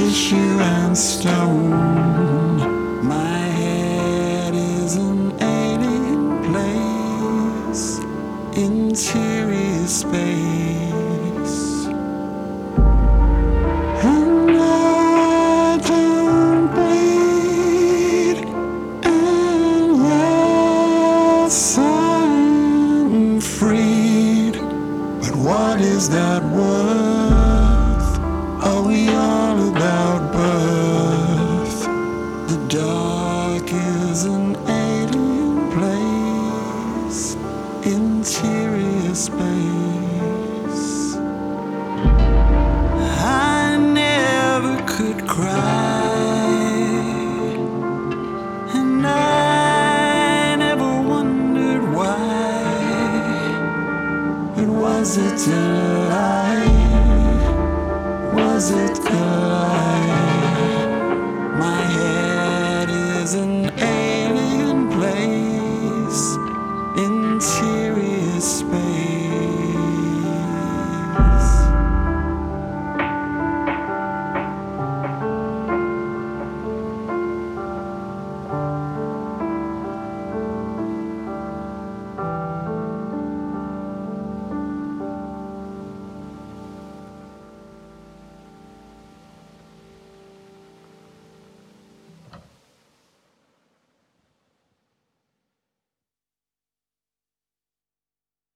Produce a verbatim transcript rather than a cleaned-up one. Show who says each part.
Speaker 1: tissue and stone. My head is an alien place, interior space, and I don't bleed, and yes, I'm freed. But what is that worth? Are we all about birth? The dark is an alien place, interior space. I never could cry, and I never wondered why. But was it a lie? Was it a lie? My head is an